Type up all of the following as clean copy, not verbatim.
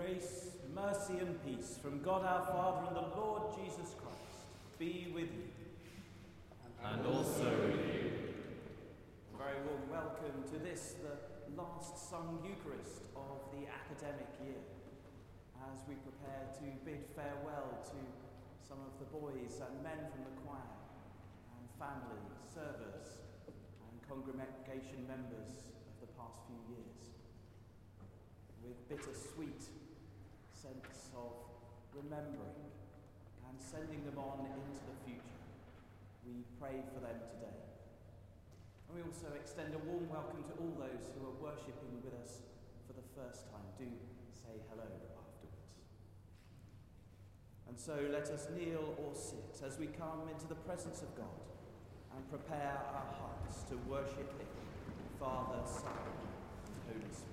Grace, mercy and peace from God our Father and the Lord Jesus Christ be with you. And also with you. A very warm welcome to this, the last sung Eucharist of the academic year, as we prepare to bid farewell to some of the boys and men from the choir, and family, servers, and congregation members of the past few years. With bittersweet sense of remembering and sending them on into the future, we pray for them today. And we also extend a warm welcome to all those who are worshipping with us for the first time. Do say hello afterwards. And so let us kneel or sit as we come into the presence of God and prepare our hearts to worship Him, Father, Son, and Holy Spirit.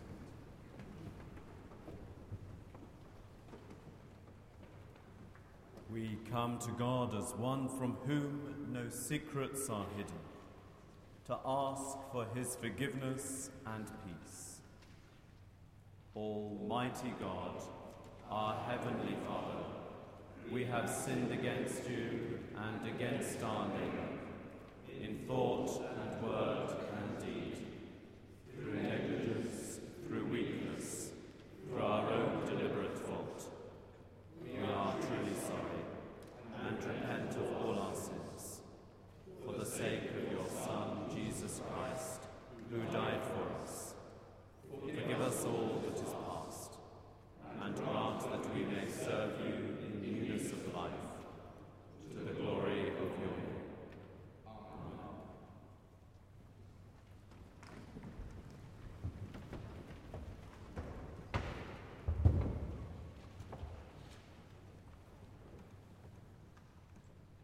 We come to God as one from whom no secrets are hidden, to ask for His forgiveness and peace. Almighty God, our Heavenly Father, we have sinned against you and against our neighbour, in thought and word